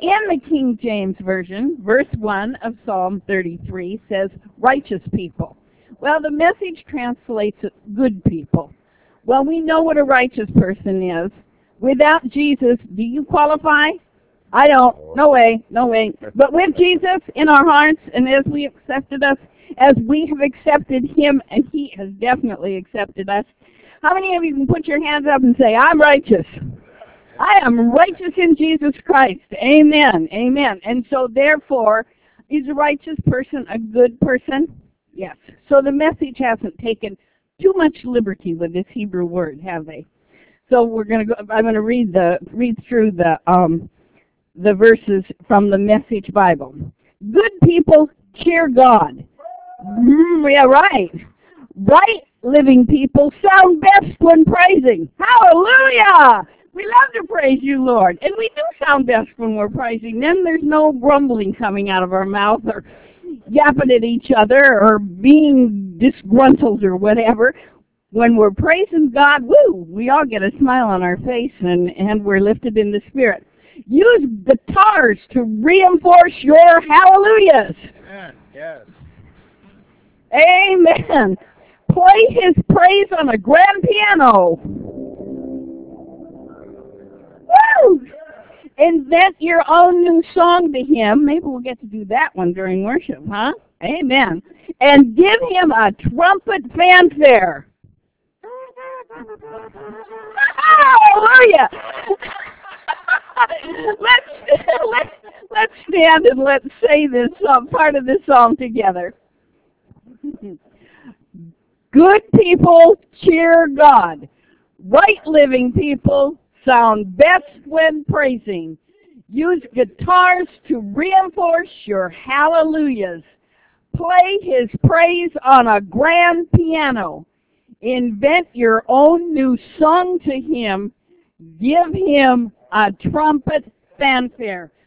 in the King James Version, verse 1 of Psalm 33 says, righteous people. Well, the Message translates it, good people. Well, we know what a righteous person is. Without Jesus, do you qualify? I don't. No way. No way. But with Jesus in our hearts, and as we accepted us, as we have accepted him, and he has definitely accepted us, how many of you can put your hands up and say, I'm righteous? I am righteous in Jesus Christ. Amen. Amen. And so therefore, is a righteous person a good person? Yes. So the Message hasn't taken too much liberty with this Hebrew word, have they? So we're going to go. I'm going to read through the verses from the Message Bible. Good people cheer God. Yeah, right. Right living people sound best when praising. Hallelujah! We love to praise you, Lord. And we do sound best when we're praising. Then there's no grumbling coming out of our mouth or yapping at each other or being disgruntled or whatever. When we're praising God, woo, we all get a smile on our face and we're lifted in the spirit. Use guitars to reinforce your hallelujahs. Yes. Amen. Play his praise on a grand piano. Woo! Invent your own new song to him. Maybe we'll get to do that one during worship, huh? Amen. And give him a trumpet fanfare. Hallelujah! let's stand and let's say this part of this song together. Good people cheer God. Right living people sound best when praising. Use guitars to reinforce your hallelujahs. Play his praise on a grand piano. Invent your own new song to him. Give him a trumpet fanfare.